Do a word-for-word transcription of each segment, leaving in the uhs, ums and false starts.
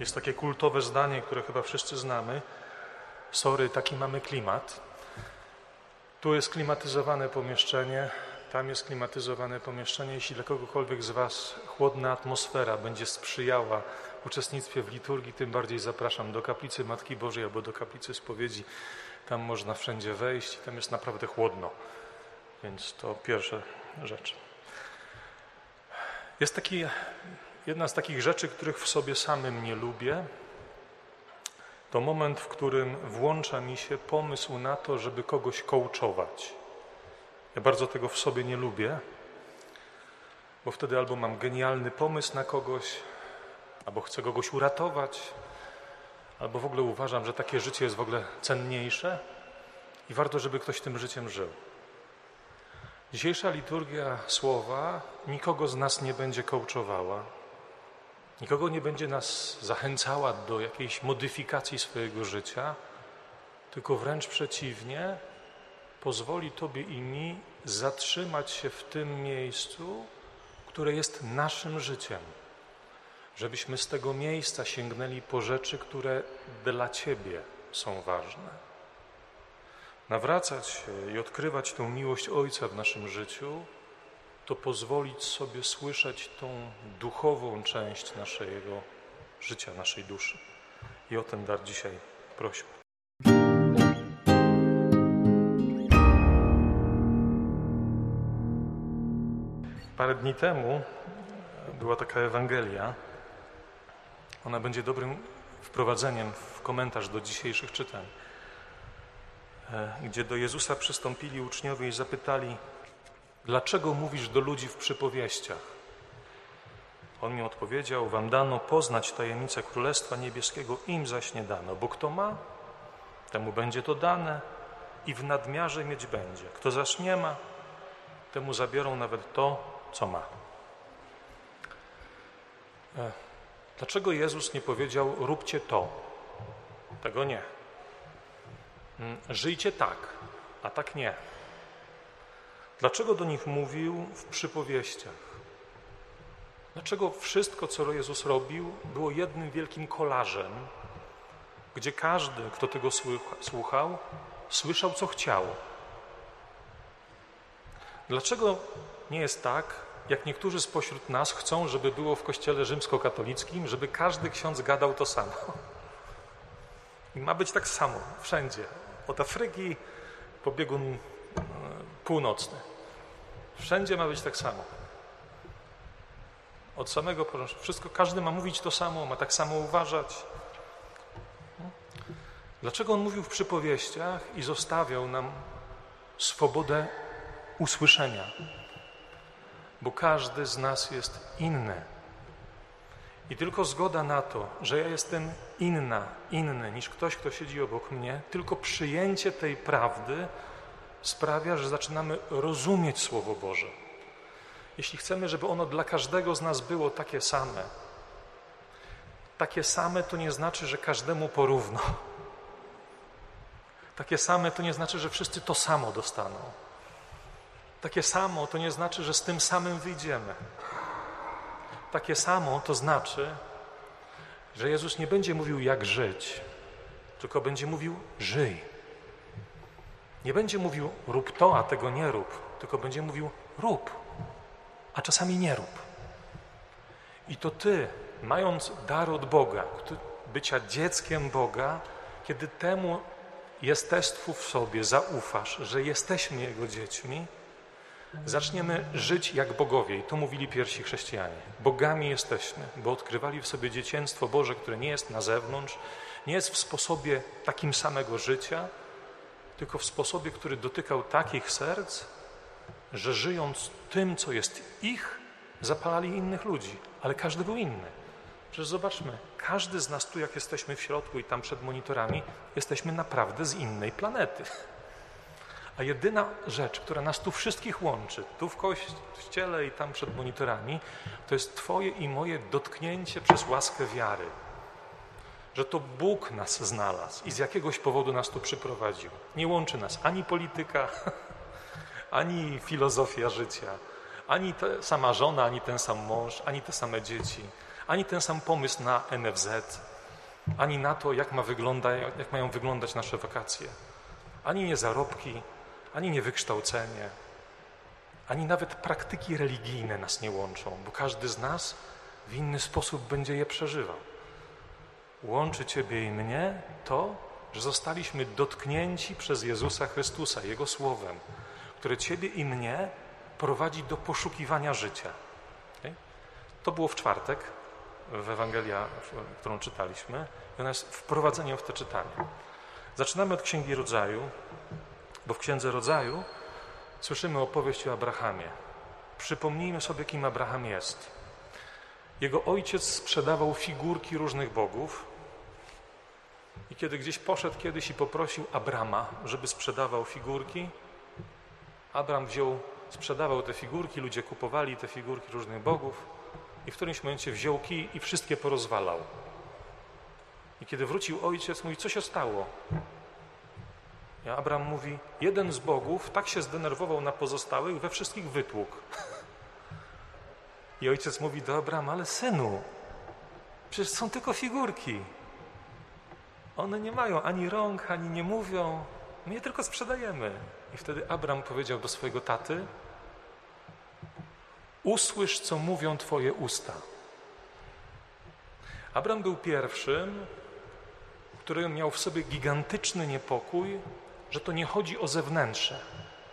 Jest takie kultowe zdanie, które chyba wszyscy znamy. Sorry, taki mamy klimat. Tu jest klimatyzowane pomieszczenie, tam jest klimatyzowane pomieszczenie. Jeśli dla kogokolwiek z was chłodna atmosfera będzie sprzyjała uczestnictwie w liturgii, tym bardziej zapraszam do kaplicy Matki Bożej albo do kaplicy spowiedzi. Tam można wszędzie wejść i tam jest naprawdę chłodno. Więc to pierwsza rzecz. Jest taki, jedna z takich rzeczy, których w sobie samym nie lubię. To moment, w którym włącza mi się pomysł na to, żeby kogoś coachować. Ja bardzo tego w sobie nie lubię, bo wtedy albo mam genialny pomysł na kogoś, albo chcę kogoś uratować, albo w ogóle uważam, że takie życie jest w ogóle cenniejsze i warto, żeby ktoś tym życiem żył. Dzisiejsza liturgia słowa nikogo z nas nie będzie coachowała, nikogo nie będzie nas zachęcała do jakiejś modyfikacji swojego życia, tylko wręcz przeciwnie, pozwoli Tobie i mi zatrzymać się w tym miejscu, które jest naszym życiem. Żebyśmy z tego miejsca sięgnęli po rzeczy, które dla Ciebie są ważne. Nawracać się i odkrywać tą miłość Ojca w naszym życiu, to pozwolić sobie słyszeć tą duchową część naszego życia, naszej duszy. I o ten dar dzisiaj prosimy. Parę dni temu była taka Ewangelia. Ona będzie dobrym wprowadzeniem w komentarz do dzisiejszych czytań, gdzie do Jezusa przystąpili uczniowie i zapytali: dlaczego mówisz do ludzi w przypowieściach? On im odpowiedział: wam dano poznać tajemnicę Królestwa Niebieskiego, im zaś nie dano, bo kto ma, temu będzie to dane i w nadmiarze mieć będzie. Kto zaś nie ma, temu zabiorą nawet to, co ma. Dlaczego Jezus nie powiedział: róbcie to? Tego nie. Żyjcie tak, a tak nie. Dlaczego do nich mówił w przypowieściach? Dlaczego wszystko, co Jezus robił, było jednym wielkim kolażem, gdzie każdy, kto tego słuchał, słyszał, co chciał? Dlaczego nie jest tak, jak niektórzy spośród nas chcą, żeby było w kościele rzymskokatolickim, żeby każdy ksiądz gadał to samo? I ma być tak samo, wszędzie. Od Afryki po biegun północny. Wszędzie ma być tak samo. Od samego początku. Wszystko, każdy ma mówić to samo, ma tak samo uważać. Dlaczego on mówił w przypowieściach i zostawiał nam swobodę usłyszenia? Bo każdy z nas jest inny. I tylko zgoda na to, że ja jestem inna, inny niż ktoś, kto siedzi obok mnie, tylko przyjęcie tej prawdy sprawia, że zaczynamy rozumieć Słowo Boże. Jeśli chcemy, żeby ono dla każdego z nas było takie same, takie same to nie znaczy, że każdemu porówno. Takie same to nie znaczy, że wszyscy to samo dostaną. Takie samo to nie znaczy, że z tym samym wyjdziemy. Takie samo to znaczy, że Jezus nie będzie mówił, jak żyć, tylko będzie mówił: żyj. Nie będzie mówił: rób to, a tego nie rób, tylko będzie mówił: rób, a czasami nie rób. I to ty, mając dar od Boga, bycia dzieckiem Boga, kiedy temu jestestwu w sobie zaufasz, że jesteśmy Jego dziećmi, zaczniemy żyć jak bogowie. I to mówili pierwsi chrześcijanie. Bogami jesteśmy, bo odkrywali w sobie dzieciństwo Boże, które nie jest na zewnątrz, nie jest w sposobie takim samego życia, tylko w sposobie, który dotykał takich serc, że żyjąc tym, co jest ich, zapalali innych ludzi. Ale każdy był inny. Przecież zobaczmy, każdy z nas tu, jak jesteśmy w środku i tam przed monitorami, jesteśmy naprawdę z innej planety. A jedyna rzecz, która nas tu wszystkich łączy, tu w kościele i tam przed monitorami, to jest Twoje i moje dotknięcie przez łaskę wiary. Że to Bóg nas znalazł i z jakiegoś powodu nas tu przyprowadził. Nie łączy nas ani polityka, ani filozofia życia, ani ta sama żona, ani ten sam mąż, ani te same dzieci, ani ten sam pomysł na N F Z, ani na to, jak, ma wygląda, jak mają wyglądać nasze wakacje. Ani nie zarobki, ani nie wykształcenie, ani nawet praktyki religijne nas nie łączą, bo każdy z nas w inny sposób będzie je przeżywał. Łączy Ciebie i mnie to, że zostaliśmy dotknięci przez Jezusa Chrystusa, Jego Słowem, które Ciebie i mnie prowadzi do poszukiwania życia. Okay? To było w czwartek w Ewangelii, którą czytaliśmy, i ona jest wprowadzeniem w to czytanie. Zaczynamy od Księgi Rodzaju, bo w Księdze Rodzaju słyszymy opowieść o Abrahamie. Przypomnijmy sobie, kim Abraham jest. Jego ojciec sprzedawał figurki różnych bogów i kiedy gdzieś poszedł kiedyś i poprosił Abrama, żeby sprzedawał figurki, Abram wziął, sprzedawał te figurki, ludzie kupowali te figurki różnych bogów i w którymś momencie wziął kij i wszystkie porozwalał. I kiedy wrócił ojciec, mówi, co się stało? I Abram mówi, jeden z bogów tak się zdenerwował na pozostałych, we wszystkich wytłukł. I ojciec mówi do Abrama, ale synu, przecież są tylko figurki. One nie mają ani rąk, ani nie mówią. My je tylko sprzedajemy. I wtedy Abram powiedział do swojego taty, usłysz, co mówią twoje usta. Abram był pierwszym, który miał w sobie gigantyczny niepokój, że to nie chodzi o zewnętrzne.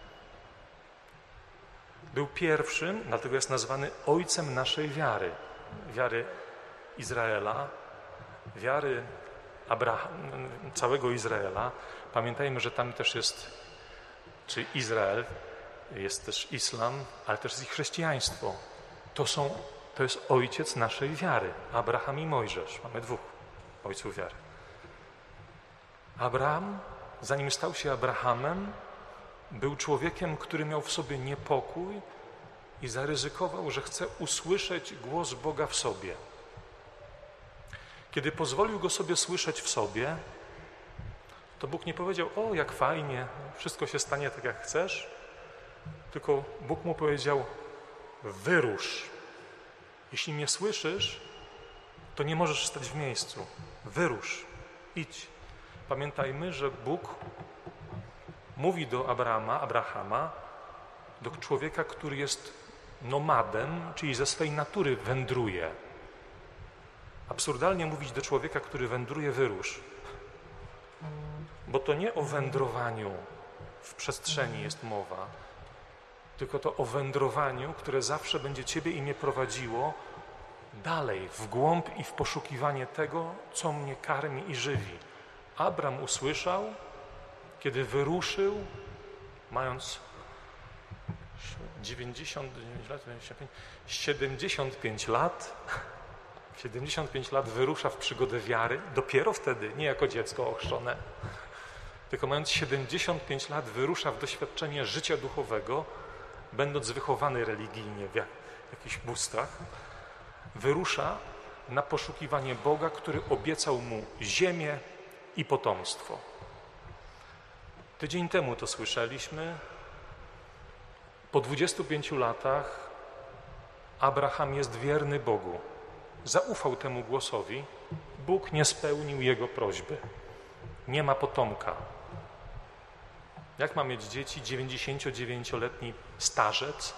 Był pierwszym, dlatego jest nazwany ojcem naszej wiary. Wiary Izraela, wiary Abraham, całego Izraela. Pamiętajmy, że tam też jest, czy Izrael, jest też islam, ale też jest i chrześcijaństwo. To są, to jest ojciec naszej wiary. Abraham i Mojżesz. Mamy dwóch ojców wiary. Abraham, zanim stał się Abrahamem, był człowiekiem, który miał w sobie niepokój i zaryzykował, że chce usłyszeć głos Boga w sobie. Kiedy pozwolił go sobie słyszeć w sobie, to Bóg nie powiedział, o jak fajnie, wszystko się stanie tak jak chcesz, tylko Bóg mu powiedział, wyrusz. Jeśli mnie słyszysz, to nie możesz stać w miejscu. Wyrusz, idź. Pamiętajmy, że Bóg mówi do Abrama, Abrahama, do człowieka, który jest nomadem, czyli ze swej natury wędruje. Absurdalnie mówić do człowieka, który wędruje, wyrusz. Bo to nie o wędrowaniu w przestrzeni jest mowa, tylko to o wędrowaniu, które zawsze będzie Ciebie i mnie prowadziło dalej, w głąb i w poszukiwanie tego, co mnie karmi i żywi. Abram usłyszał, kiedy wyruszył, mając dziewięćdziesiąt dziewięć lat, siedemdziesiąt pięć lat, siedemdziesiąt pięć lat wyrusza w przygodę wiary, dopiero wtedy, nie jako dziecko ochrzczone, tylko mając siedemdziesiąt pięć lat wyrusza w doświadczenie życia duchowego, będąc wychowany religijnie w jak, jakichś bóstwach, wyrusza na poszukiwanie Boga, który obiecał mu ziemię i potomstwo. Tydzień temu to słyszeliśmy. Po dwudziestu pięciu latach Abraham jest wierny Bogu. Zaufał temu głosowi. Bóg nie spełnił jego prośby. Nie ma potomka. Jak ma mieć dzieci dziewięćdziesięciodziewięcioletni starzec,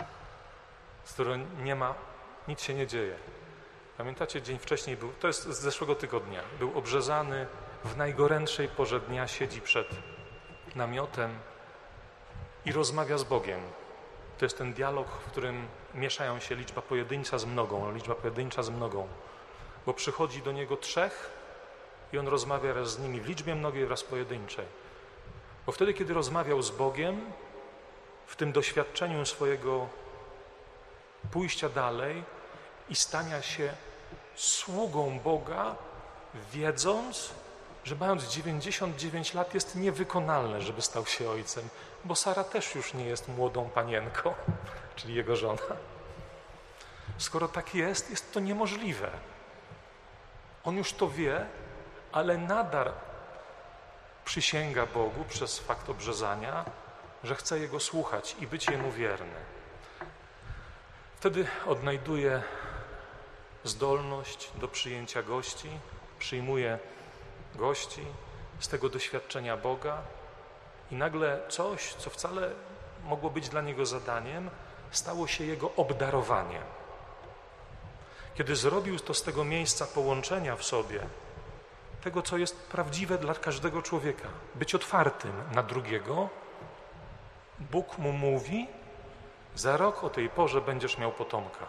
z którym nie ma, nic się nie dzieje. Pamiętacie, dzień wcześniej był, to jest z zeszłego tygodnia, był obrzezany, w najgorętszej porze dnia siedzi przed namiotem i rozmawia z Bogiem. To jest ten dialog, w którym mieszają się liczba pojedyncza z mnogą, liczba pojedyncza z mnogą, bo przychodzi do niego trzech i on rozmawia raz z nimi w liczbie mnogiej, raz pojedynczej. Bo wtedy, kiedy rozmawiał z Bogiem, w tym doświadczeniu swojego pójścia dalej i stania się sługą Boga, wiedząc, że mając dziewięćdziesiąt dziewięć lat jest niewykonalne, żeby stał się ojcem, bo Sara też już nie jest młodą panienką, czyli jego żona. Skoro tak jest, jest to niemożliwe. On już to wie, ale nadal przysięga Bogu przez fakt obrzezania, że chce Jego słuchać i być Jemu wierny. Wtedy odnajduje zdolność do przyjęcia gości, przyjmuje gości z tego doświadczenia Boga i nagle coś, co wcale mogło być dla niego zadaniem, stało się jego obdarowaniem. Kiedy zrobił to z tego miejsca połączenia w sobie, tego, co jest prawdziwe dla każdego człowieka, być otwartym na drugiego, Bóg mu mówi, za rok o tej porze będziesz miał potomka.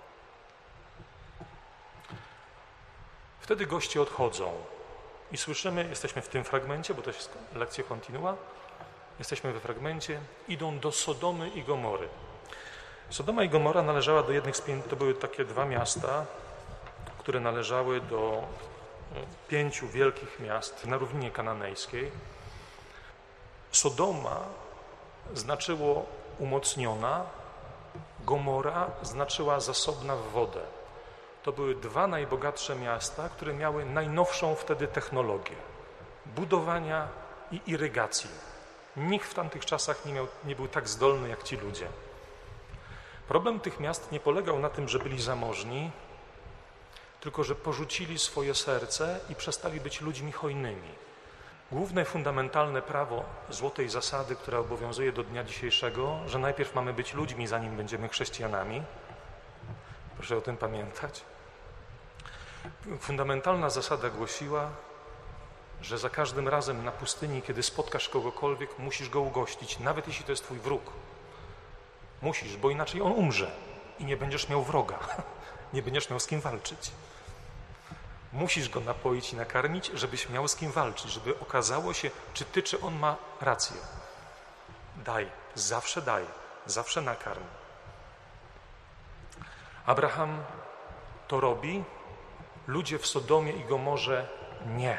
Wtedy goście odchodzą i słyszymy, jesteśmy w tym fragmencie, bo to jest lekcja kontinua, jesteśmy we fragmencie, idą do Sodomy i Gomory. Sodoma i Gomora należała do jednych z pięciu, to były takie dwa miasta, które należały do pięciu wielkich miast na równinie kananejskiej. Sodoma znaczyło umocniona, Gomora znaczyła zasobna w wodę. To były dwa najbogatsze miasta, które miały najnowszą wtedy technologię budowania i irygacji. Nikt w tamtych czasach nie, miał, nie był tak zdolny jak ci ludzie. Problem tych miast nie polegał na tym, że byli zamożni, tylko że porzucili swoje serce i przestali być ludźmi hojnymi. Główne fundamentalne prawo złotej zasady, która obowiązuje do dnia dzisiejszego, że najpierw mamy być ludźmi, zanim będziemy chrześcijanami. Proszę o tym pamiętać. Fundamentalna zasada głosiła, że za każdym razem na pustyni, kiedy spotkasz kogokolwiek, musisz go ugościć, nawet jeśli to jest twój wróg. Musisz, bo inaczej on umrze i nie będziesz miał wroga, nie będziesz miał z kim walczyć. Musisz go napoić i nakarmić, żebyś miał z kim walczyć, żeby okazało się, czy ty, czy on ma rację. Daj, zawsze daj, zawsze nakarm. Abraham to robi, ludzie w Sodomie i Gomorze nie.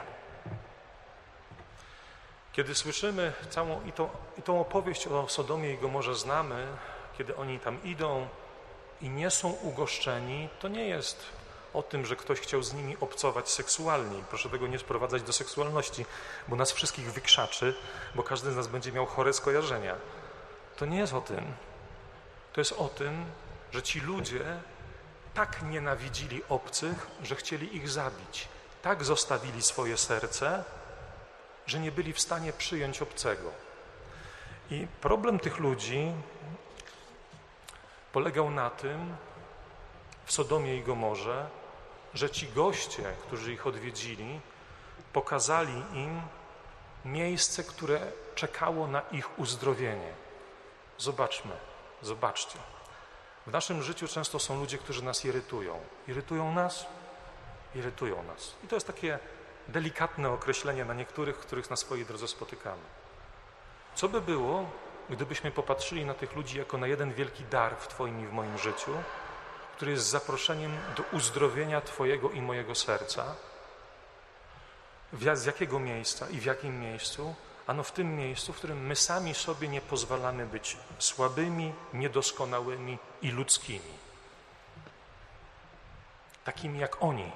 Kiedy słyszymy całą i tą, i tą opowieść o Sodomie i Gomorze znamy, kiedy oni tam idą i nie są ugoszczeni, to nie jest o tym, że ktoś chciał z nimi obcować seksualnie. Proszę tego nie sprowadzać do seksualności, bo nas wszystkich wykrzaczy, bo każdy z nas będzie miał chore skojarzenia. To nie jest o tym. To jest o tym, że ci ludzie tak nienawidzili obcych, że chcieli ich zabić. Tak zostawili swoje serce, że nie byli w stanie przyjąć obcego. I problem tych ludzi polegał na tym, w Sodomie i Gomorze, że ci goście, którzy ich odwiedzili, pokazali im miejsce, które czekało na ich uzdrowienie. Zobaczmy, zobaczcie. W naszym życiu często są ludzie, którzy nas irytują. Irytują nas? Irytują nas. I to jest takie delikatne określenie na niektórych, których na swojej drodze spotykamy. Co by było, gdybyśmy popatrzyli na tych ludzi jako na jeden wielki dar w Twoim i w moim życiu, który jest zaproszeniem do uzdrowienia Twojego i mojego serca? Z jakiego miejsca i w jakim miejscu? Ano w tym miejscu, w którym my sami sobie nie pozwalamy być słabymi, niedoskonałymi i ludzkimi. Takimi jak oni.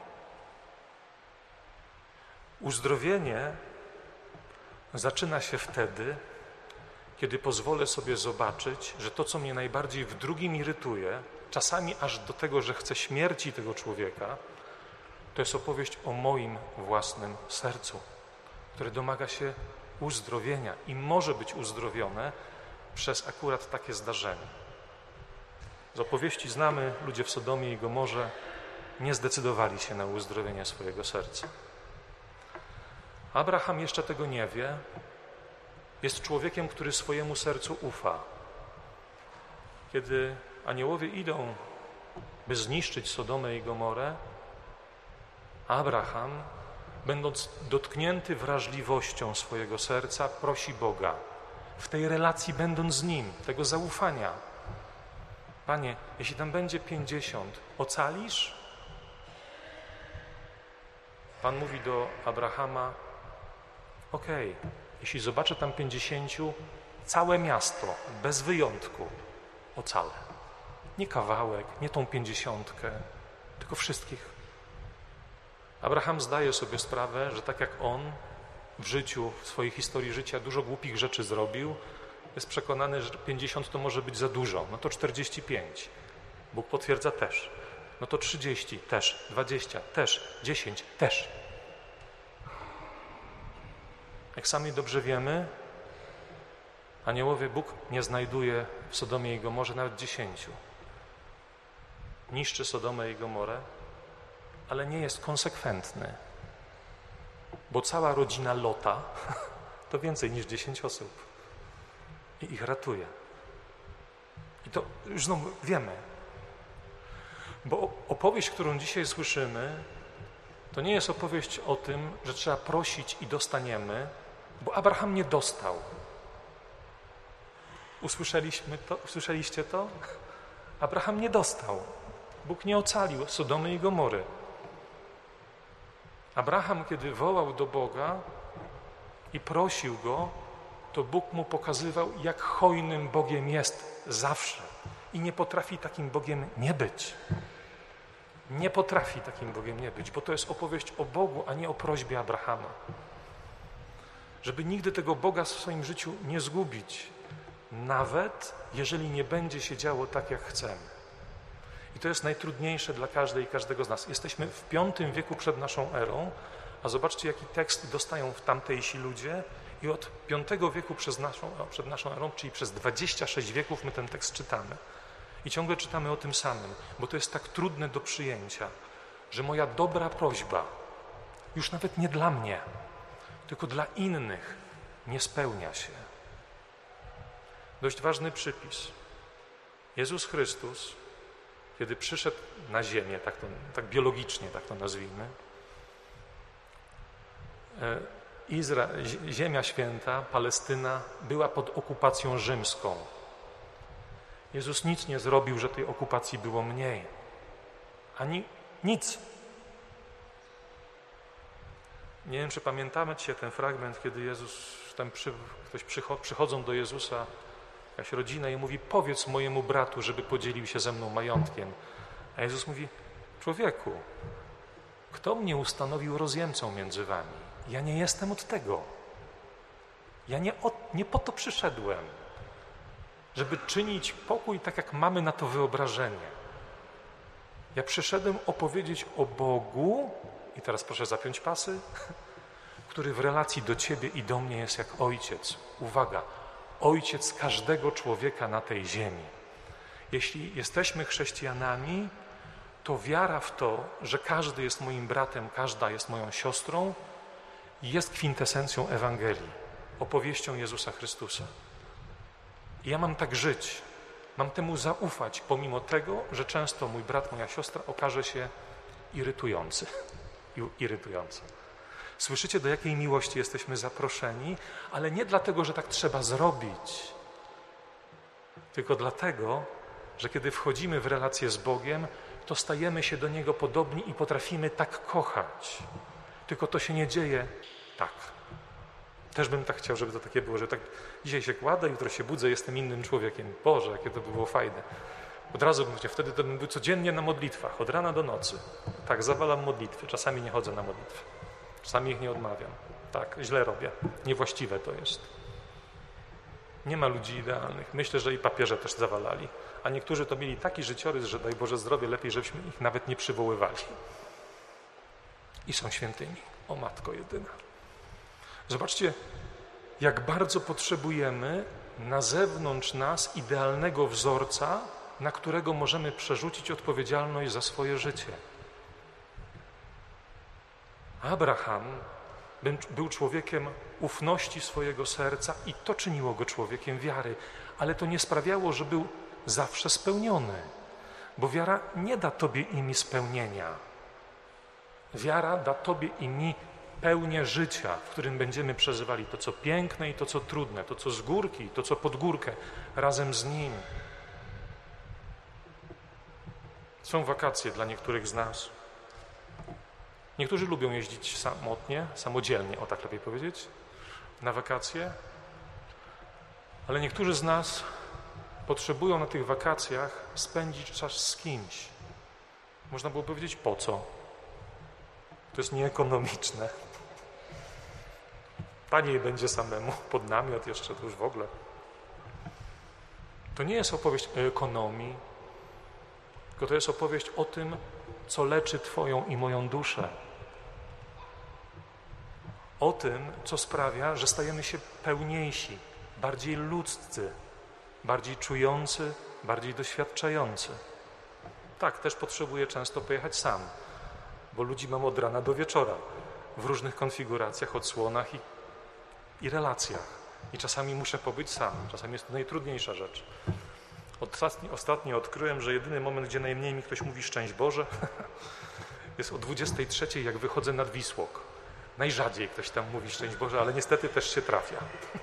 Uzdrowienie zaczyna się wtedy, kiedy pozwolę sobie zobaczyć, że to, co mnie najbardziej w drugim irytuje, czasami aż do tego, że chcę śmierci tego człowieka, to jest opowieść o moim własnym sercu, które domaga się uzdrowienia i może być uzdrowione przez akurat takie zdarzenie. Z opowieści znamy, ludzie w Sodomie i Gomorze nie zdecydowali się na uzdrowienie swojego serca. Abraham jeszcze tego nie wie. Jest człowiekiem, który swojemu sercu ufa. Kiedy aniołowie idą, by zniszczyć Sodomę i Gomorę, Abraham, będąc dotknięty wrażliwością swojego serca, prosi Boga, w tej relacji będąc z Nim, tego zaufania. Panie, jeśli tam będzie pięćdziesiąt, ocalisz? Pan mówi do Abrahama, okej, okay, jeśli zobaczę tam pięćdziesięciu, całe miasto, bez wyjątku, ocalę. Nie kawałek, nie tą pięćdziesiątkę, tylko wszystkich. Abraham zdaje sobie sprawę, że tak jak on w życiu, w swojej historii życia dużo głupich rzeczy zrobił, jest przekonany, że pięćdziesiąt to może być za dużo. No to czterdzieści pięć. Bóg potwierdza też. No to trzydzieści też, dwadzieścia też, dziesięć też. Jak sami dobrze wiemy, aniołowie Bóg nie znajduje w Sodomie i Gomorze nawet dziesięciu. Niszczy Sodomę i Gomorę, ale nie jest konsekwentny, bo cała rodzina Lota to więcej niż dziesięć osób i ich ratuje. I to już znowu wiemy, bo opowieść, którą dzisiaj słyszymy, to nie jest opowieść o tym, że trzeba prosić i dostaniemy, bo Abraham nie dostał. Usłyszeliśmy to? Usłyszeliście to? Abraham nie dostał. Bóg nie ocalił Sodomy i Gomory. Abraham, kiedy wołał do Boga i prosił Go, to Bóg mu pokazywał, jak hojnym Bogiem jest zawsze. I nie potrafi takim Bogiem nie być. Nie potrafi takim Bogiem nie być, bo to jest opowieść o Bogu, a nie o prośbie Abrahama. Żeby nigdy tego Boga w swoim życiu nie zgubić, nawet jeżeli nie będzie się działo tak, jak chcemy. I to jest najtrudniejsze dla każdej i każdego z nas. Jesteśmy w piątym wieku przed naszą erą, a zobaczcie, jaki tekst dostają w tamtejsi ludzie i od piątego wieku przed naszą, przed naszą erą, czyli przez dwadzieścia sześć wieków my ten tekst czytamy. I ciągle czytamy o tym samym, bo to jest tak trudne do przyjęcia, że moja dobra prośba, już nawet nie dla mnie, tylko dla innych, nie spełnia się. Dość ważny przypis. Jezus Chrystus, kiedy przyszedł na ziemię, tak, to, tak biologicznie tak to nazwijmy, Izra, Ziemia Święta, Palestyna była pod okupacją rzymską. Jezus nic nie zrobił, że tej okupacji było mniej. Ani nic. Nie wiem, czy pamiętacie ten fragment, kiedy Jezus, tam przy, ktoś przycho, przychodzą do Jezusa, jakaś rodzina i mówi, powiedz mojemu bratu, żeby podzielił się ze mną majątkiem. A Jezus mówi, człowieku, kto mnie ustanowił rozjemcą między wami? Ja nie jestem od tego. Ja nie, od, nie po to przyszedłem, żeby czynić pokój tak, jak mamy na to wyobrażenie. Ja przyszedłem opowiedzieć o Bogu, i teraz proszę zapiąć pasy, który w relacji do ciebie i do mnie jest jak ojciec. Uwaga, ojciec każdego człowieka na tej ziemi. Jeśli jesteśmy chrześcijanami, to wiara w to, że każdy jest moim bratem, każda jest moją siostrą, jest kwintesencją Ewangelii, opowieścią Jezusa Chrystusa. I ja mam tak żyć, mam temu zaufać, pomimo tego, że często mój brat, moja siostra okaże się irytujący. Irytujący. Słyszycie, do jakiej miłości jesteśmy zaproszeni, ale nie dlatego, że tak trzeba zrobić, tylko dlatego, że kiedy wchodzimy w relację z Bogiem, to stajemy się do Niego podobni i potrafimy tak kochać. Tylko to się nie dzieje tak. Też bym tak chciał, żeby to takie było, że tak dzisiaj się kładę, jutro się budzę, jestem innym człowiekiem. Boże, jakie to by było fajne. Od razu bym chciał, wtedy to bym był codziennie na modlitwach, od rana do nocy. Tak, zawalam modlitwy, czasami nie chodzę na modlitwy. Czasami ich nie odmawiam. Tak, źle robię. Niewłaściwe to jest. Nie ma ludzi idealnych. Myślę, że i papieże też zawalali. A niektórzy to mieli taki życiorys, że daj Boże zdrowie, lepiej, żebyśmy ich nawet nie przywoływali. I są świętymi. O Matko jedyna. Zobaczcie, jak bardzo potrzebujemy na zewnątrz nas idealnego wzorca, na którego możemy przerzucić odpowiedzialność za swoje życie. Abraham był człowiekiem ufności swojego serca i to czyniło go człowiekiem wiary, ale to nie sprawiało, że był zawsze spełniony, bo wiara nie da tobie i mi spełnienia. Wiara da tobie i mi pełnię życia, w którym będziemy przeżywali to, co piękne i to, co trudne, to, co z górki i to, co pod górkę, razem z Nim. Są wakacje dla niektórych z nas. Niektórzy lubią jeździć samotnie, samodzielnie, o tak lepiej powiedzieć, na wakacje, ale niektórzy z nas potrzebują na tych wakacjach spędzić czas z kimś. Można było powiedzieć, po co? To jest nieekonomiczne. Taniej będzie samemu, pod namiot jeszcze, to już w ogóle. To nie jest opowieść o ekonomii, tylko to jest opowieść o tym, co leczy twoją i moją duszę. O tym, co sprawia, że stajemy się pełniejsi, bardziej ludzcy, bardziej czujący, bardziej doświadczający. Tak, też potrzebuję często pojechać sam, bo ludzi mam od rana do wieczora w różnych konfiguracjach, odsłonach i, i relacjach. I czasami muszę pobyć sam, czasami jest to najtrudniejsza rzecz. Ostatnio, ostatnio odkryłem, że jedyny moment, gdzie najmniej mi ktoś mówi szczęść Boże, jest o dwudziestej trzeciej, jak wychodzę nad Wisłok. Najrzadziej ktoś tam mówi szczęść Boże, ale niestety też się trafia.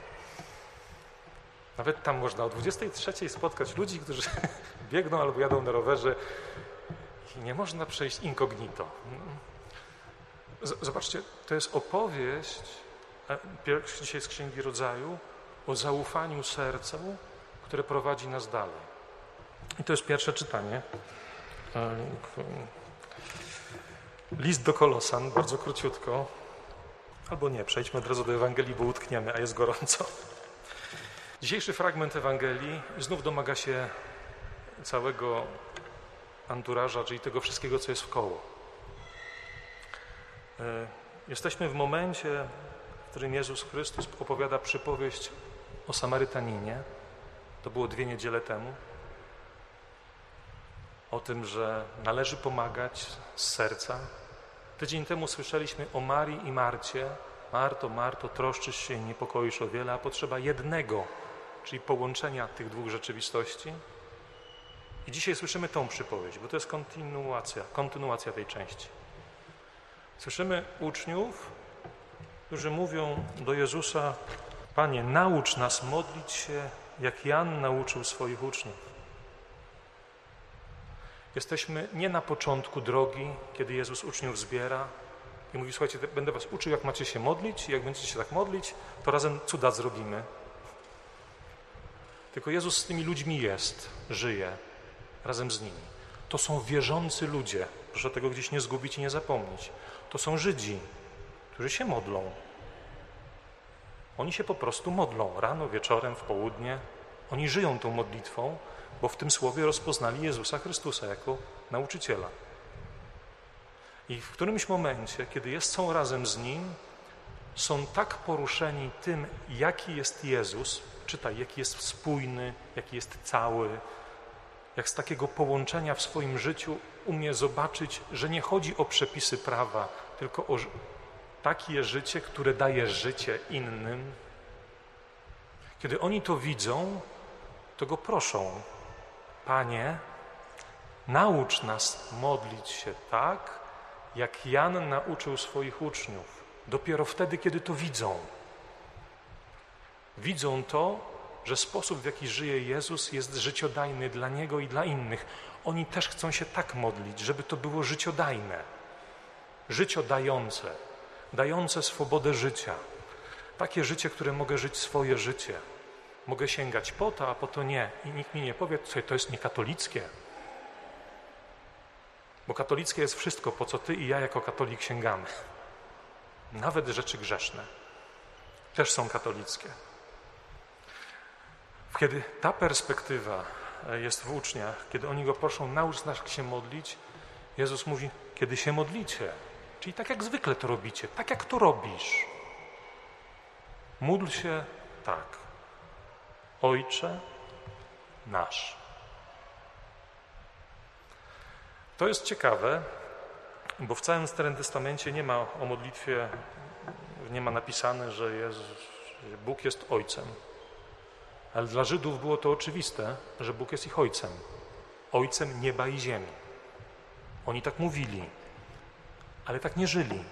Nawet tam można o dwudziestej trzeciej spotkać ludzi, którzy biegną albo jadą na rowerze i nie można przejść incognito. Zobaczcie, to jest opowieść, pierwszy dzisiaj z Księgi Rodzaju, o zaufaniu sercu, które prowadzi nas dalej. I to jest pierwsze czytanie. List do Kolosan, bardzo króciutko. Albo nie, przejdźmy od razu do Ewangelii, bo utkniemy, a jest gorąco. Dzisiejszy fragment Ewangelii znów domaga się całego anturaża, czyli tego wszystkiego, co jest wkoło. Jesteśmy w momencie, w którym Jezus Chrystus opowiada przypowieść o Samarytaninie. To było dwie niedziele temu. O tym, że należy pomagać z serca. Tydzień temu słyszeliśmy o Marii i Marcie. Marto, Marto, troszczysz się i niepokoisz o wiele, a potrzeba jednego, czyli połączenia tych dwóch rzeczywistości. I dzisiaj słyszymy tą przypowieść, bo to jest kontynuacja, kontynuacja tej części. Słyszymy uczniów, którzy mówią do Jezusa: Panie, naucz nas modlić się, jak Jan nauczył swoich uczniów. Jesteśmy nie na początku drogi, kiedy Jezus uczniów zbiera i mówi: słuchajcie, będę was uczył, jak macie się modlić i jak będziecie się tak modlić, to razem cuda zrobimy. Tylko Jezus z tymi ludźmi jest, żyje razem z nimi. To są wierzący ludzie, proszę tego gdzieś nie zgubić i nie zapomnieć. To są Żydzi, którzy się modlą. Oni się po prostu modlą rano, wieczorem, w południe. Oni żyją tą modlitwą, bo w tym słowie rozpoznali Jezusa Chrystusa jako nauczyciela. I w którymś momencie, kiedy jest, są razem z Nim, są tak poruszeni tym, jaki jest Jezus, czytaj, jaki jest spójny, jaki jest cały, jak z takiego połączenia w swoim życiu umie zobaczyć, że nie chodzi o przepisy prawa, tylko o takie życie, które daje życie innym. Kiedy oni to widzą, to Go proszą: Panie, naucz nas modlić się tak, jak Jan nauczył swoich uczniów. Dopiero wtedy, kiedy to widzą. Widzą to, że sposób, w jaki żyje Jezus, jest życiodajny dla Niego i dla innych. Oni też chcą się tak modlić, żeby to było życiodajne, życiodające, dające swobodę życia. Takie życie, które mogę żyć swoje życie. Mogę sięgać po to, a po to nie. I nikt mi nie powie, że to jest niekatolickie. Bo katolickie jest wszystko, po co ty i ja jako katolik sięgamy. Nawet rzeczy grzeszne też są katolickie. Kiedy ta perspektywa jest w uczniach, kiedy oni Go proszą: naucz nas się modlić, Jezus mówi: kiedy się modlicie, czyli tak jak zwykle to robicie, tak jak to robisz, módl się tak: Ojcze nasz. To jest ciekawe, bo w całym Starym Testamencie nie ma o modlitwie, nie ma napisane, że, Jezus, że Bóg jest Ojcem. Ale dla Żydów było to oczywiste, że Bóg jest ich Ojcem. Ojcem nieba i ziemi. Oni tak mówili, ale tak nie żyli.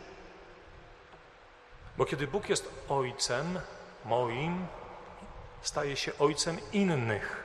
Bo kiedy Bóg jest Ojcem moim, staje się Ojcem innych.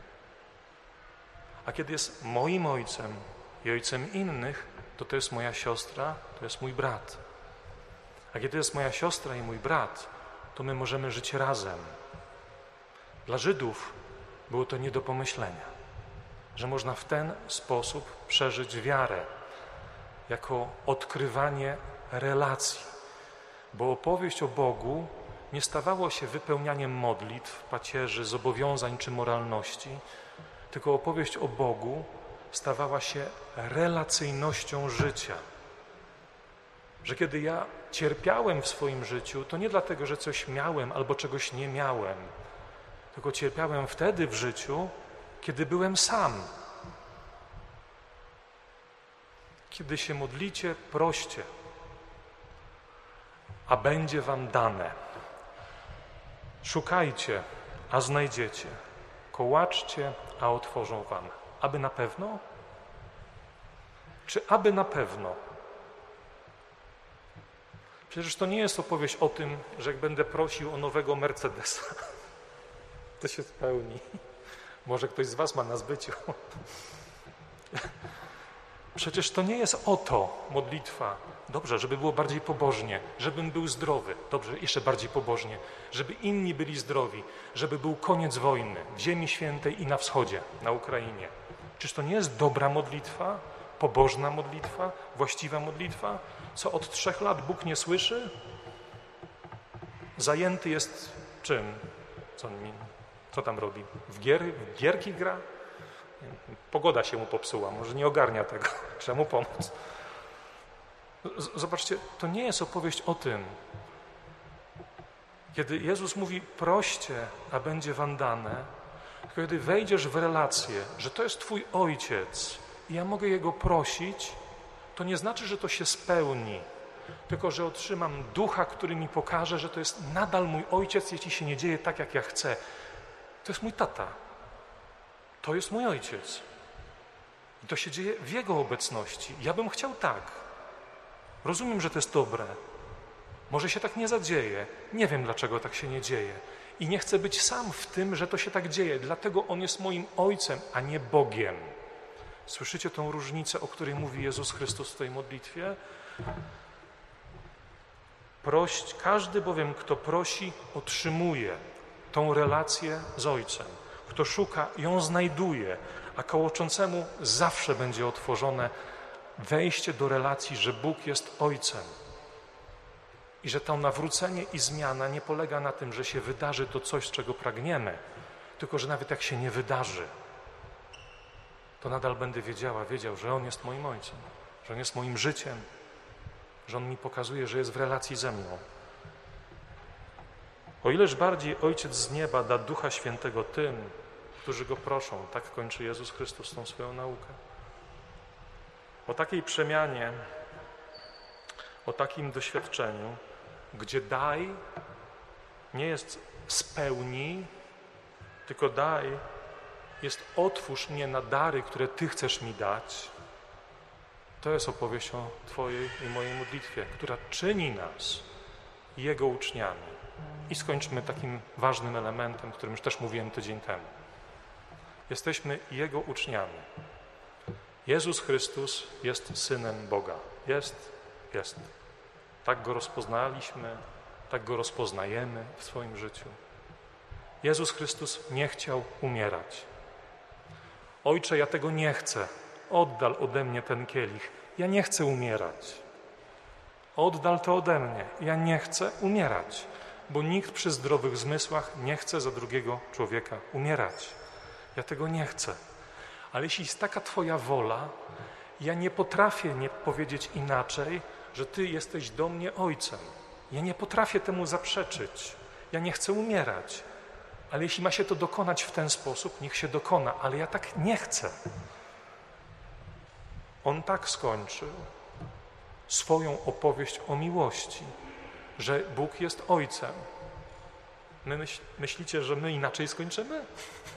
A kiedy jest moim Ojcem i Ojcem innych, to to jest moja siostra, to jest mój brat. A kiedy jest moja siostra i mój brat, to my możemy żyć razem. Dla Żydów było to nie do pomyślenia, że można w ten sposób przeżyć wiarę jako odkrywanie relacji, bo opowieść o Bogu nie stawało się wypełnianiem modlitw, pacierzy, zobowiązań czy moralności, tylko opowieść o Bogu stawała się relacyjnością życia. Że kiedy ja cierpiałem w swoim życiu, to nie dlatego, że coś miałem albo czegoś nie miałem, tylko cierpiałem wtedy w życiu, kiedy byłem sam. Kiedy się modlicie, proście, a będzie wam dane. Szukajcie, a znajdziecie. Kołaczcie, a otworzą wam. Aby na pewno? Czy aby na pewno? Przecież to nie jest opowieść o tym, że jak będę prosił o nowego Mercedesa, to się spełni. Może ktoś z was ma na zbyciu. Przecież to nie jest o to modlitwa. Dobrze, żeby było bardziej pobożnie, żebym był zdrowy. Dobrze, jeszcze bardziej pobożnie. Żeby inni byli zdrowi. Żeby był koniec wojny w Ziemi Świętej i na wschodzie, na Ukrainie. Czyż to nie jest dobra modlitwa? Pobożna modlitwa? Właściwa modlitwa? Co od trzech lat Bóg nie słyszy? Zajęty jest czym? Co, co tam robi? W, gier, w gierki gra? Pogoda się mu popsuła, może nie ogarnia tego. Trzeba mu pomóc. Zobaczcie, to nie jest opowieść o tym. Kiedy Jezus mówi proście, a będzie wam dane, tylko kiedy wejdziesz w relację, że to jest Twój Ojciec i ja mogę Jego prosić, to nie znaczy, że to się spełni, tylko że otrzymam ducha, który mi pokaże, że to jest nadal mój Ojciec, jeśli się nie dzieje tak, jak ja chcę. To jest mój tata. To jest mój Ojciec. I to się dzieje w Jego obecności. Ja bym chciał tak. Rozumiem, że to jest dobre. Może się tak nie zadzieje. Nie wiem, dlaczego tak się nie dzieje. I nie chcę być sam w tym, że to się tak dzieje. Dlatego On jest moim Ojcem, a nie Bogiem. Słyszycie tą różnicę, o której mówi Jezus Chrystus w tej modlitwie? Proś, każdy bowiem, kto prosi, otrzymuje tą relację z Ojcem. Kto szuka, ją znajduje, a kołoczącemu zawsze będzie otworzone wejście do relacji, że Bóg jest Ojcem. I że to nawrócenie i zmiana nie polega na tym, że się wydarzy to coś, czego pragniemy, tylko że nawet jak się nie wydarzy, to nadal będę wiedziała, wiedział, że On jest moim Ojcem, że On jest moim życiem, że On mi pokazuje, że jest w relacji ze mną. O ileż bardziej Ojciec z nieba da Ducha Świętego tym, którzy Go proszą. Tak kończy Jezus Chrystus tą swoją naukę. O takiej przemianie, o takim doświadczeniu, gdzie daj nie jest spełnij, tylko daj jest otwórz mnie na dary, które Ty chcesz mi dać. To jest opowieść o Twojej i mojej modlitwie, która czyni nas Jego uczniami. I skończmy takim ważnym elementem, o którym już też mówiłem tydzień temu. Jesteśmy Jego uczniami. Jezus Chrystus jest Synem Boga. Jest, jest. Tak Go rozpoznaliśmy, tak Go rozpoznajemy w swoim życiu. Jezus Chrystus nie chciał umierać. Ojcze, ja tego nie chcę. Oddal ode mnie ten kielich. Ja nie chcę umierać. Oddal to ode mnie. Ja nie chcę umierać, bo nikt przy zdrowych zmysłach nie chce za drugiego człowieka umierać. Ja tego nie chcę. Ale jeśli jest taka Twoja wola, ja nie potrafię nie powiedzieć inaczej, że Ty jesteś do mnie Ojcem. Ja nie potrafię temu zaprzeczyć. Ja nie chcę umierać. Ale jeśli ma się to dokonać w ten sposób, niech się dokona. Ale ja tak nie chcę. On tak skończył swoją opowieść o miłości, że Bóg jest Ojcem. My myśl, myślicie, że my inaczej skończymy?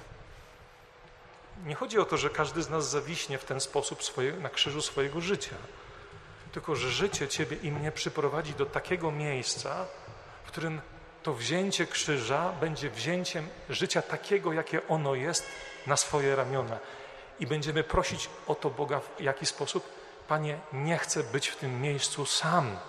Nie chodzi o to, że każdy z nas zawiśnie w ten sposób swoje, na krzyżu swojego życia, tylko że życie Ciebie i mnie przyprowadzi do takiego miejsca, w którym to wzięcie krzyża będzie wzięciem życia takiego, jakie ono jest, na swoje ramiona. I będziemy prosić o to Boga w jaki sposób? Panie, nie chcę być w tym miejscu sam,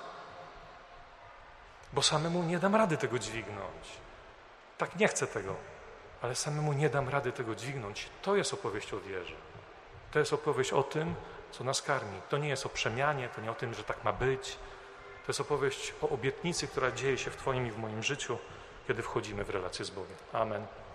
bo samemu nie dam rady tego dźwignąć. Tak, nie chcę tego, ale samemu nie dam rady tego dźwignąć. To jest opowieść o wierze. To jest opowieść o tym, co nas karmi. To nie jest o przemianie, to nie o tym, że tak ma być. To jest opowieść o obietnicy, która dzieje się w Twoim i w moim życiu, kiedy wchodzimy w relację z Bogiem. Amen.